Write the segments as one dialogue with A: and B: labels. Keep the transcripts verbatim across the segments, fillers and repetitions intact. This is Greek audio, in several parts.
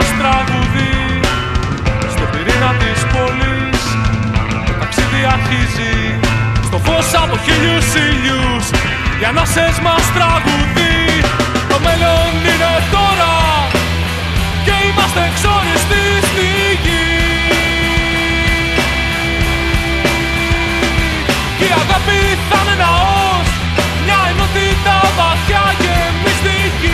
A: μας τραγουδί. Στο πυρήνα της πόλης το ταξίδι αρχίζει. Στο φως από χίλιους ήλιους οι ανάσες μας τραγουδί. Το μέλλον είναι τώρα και είμαστε ξόριστοι στη γη. Η αγάπη θα είναι ναός, μια ενότητα βαθιά και μυστική.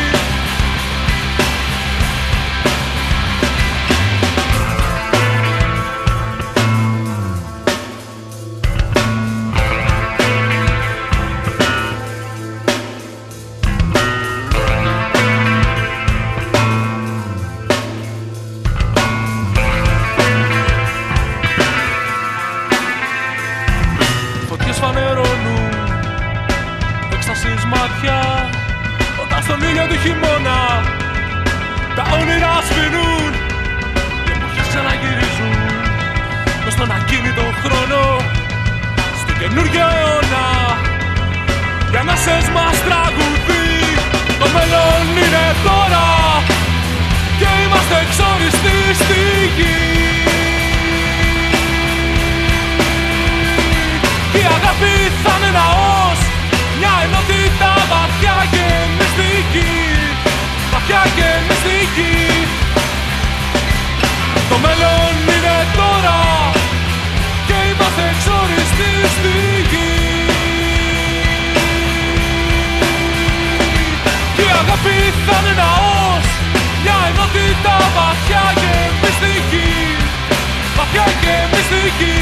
A: Φωτιές φανερώνουν έκστασης μάτια όταν στον ήλιο του χειμώνα τα όνειρα σβηνούν. Οι εποχές ξαναγυρίζουν μες στον ακίνητο χρόνο. Στο καινούργιο αιώνα οι ανάσες μας τραγουδί. Το μέλλον είναι τώρα και είμαστε ξόριστοι στη γη. Η αγάπη θα είναι ναός, μια ενότητα βαθιά και μυστική. Βαθιά και μυστική. Το μέλλον είναι τώρα και είμαστε ξόριστοι στη γη. Η αγάπη θα είναι ναός, μια ενότητα βαθιά και μυστική. Βαθιά και μυστική.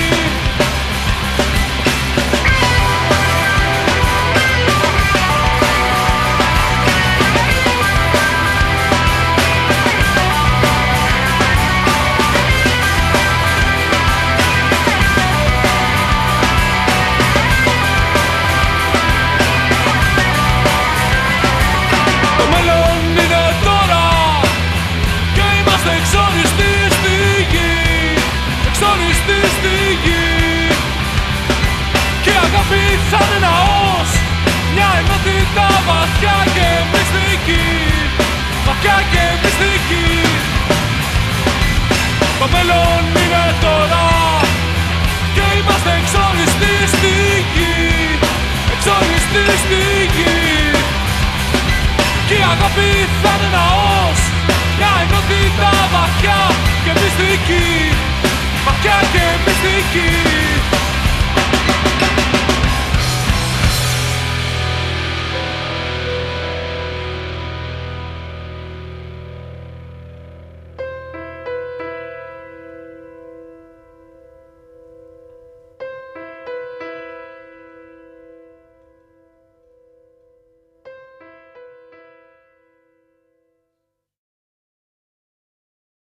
A: Εξόριστοι στη γη, εξόριστοι στη γη. Και η αγάπη θα είναι ναός, μια ενότητα βαθιά και μυστική. Βαθιά και μυστική. Το μέλλον είναι τώρα και είμαστε εξόριστοι στη γη, εξόριστοι στη γη. Και η αγάπη θα είναι ναός, μια ενότητα βαθιά και μυστική. Βαθιά και μυστική.